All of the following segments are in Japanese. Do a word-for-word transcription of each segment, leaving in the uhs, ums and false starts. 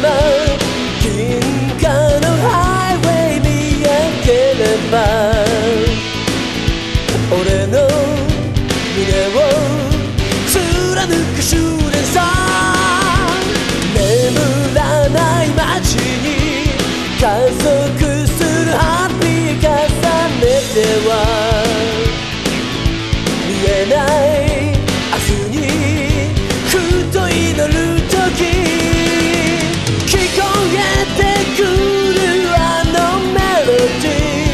ま銀河のハイウェイ見上げれば俺の胸を貫く終電さ眠らない街に加速するハッピー重ねては見えない明日にふと祈る時聞こえてくるあのメロデ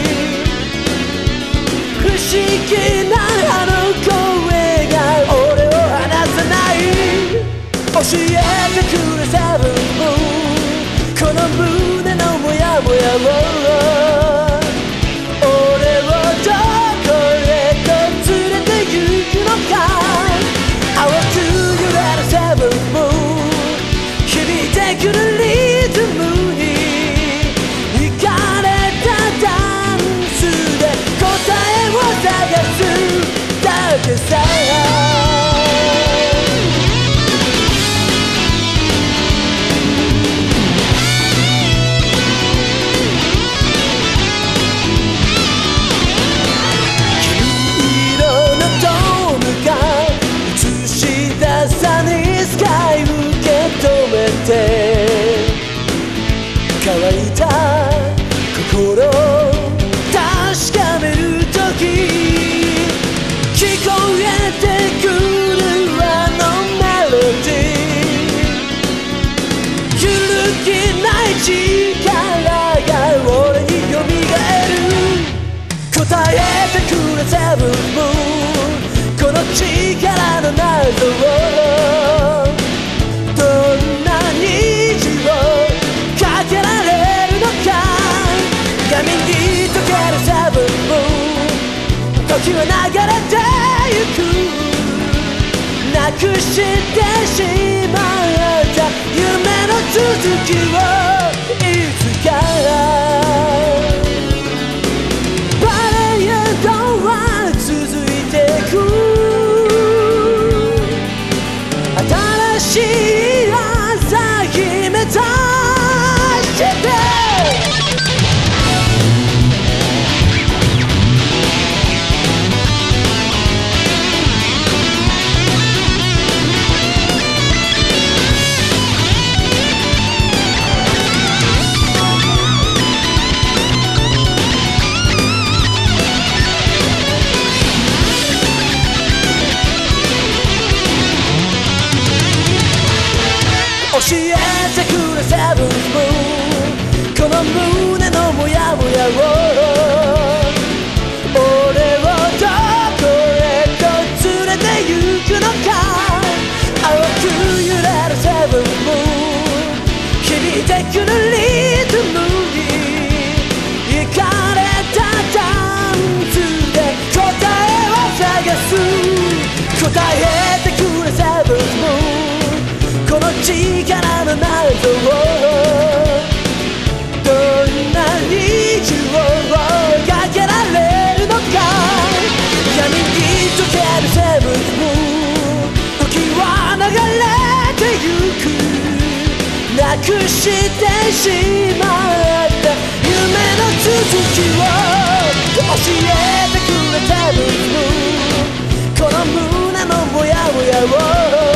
ィー不思議なあの声が俺を離さない教えてくれセブンムーンこの胸のモヤモヤを俺をどこへと連れて行くのか淡く揺れるセブンムーン響いてくるリズムに惹かれたダンスで答えを探すだけさ乾いた心を確かめる時聞こえてくるあのメロディー揺るぎない力が俺によみがえる答えてくれセブンムーンこの力の謎をどんな虹をかけられるのか闇に溶けるセブンムーン時は流れてゆくなくしてしまった夢の続きをいつかパレードは続いてく新しい朝日目指して教えてくれセブンムーンこの胸のモヤモヤを俺をどこへと連れて行くのか青く揺れるセブンムーン響いてくるリズムに惹かれたダンスで答えを探す答えてくれセブンムーンこの力の謎をどんな虹をかけられるのか闇に溶けるセブンムーン時は流れてゆくなくしてしまった夢の続きを教えてくれセブンムーンこの胸のモヤモヤを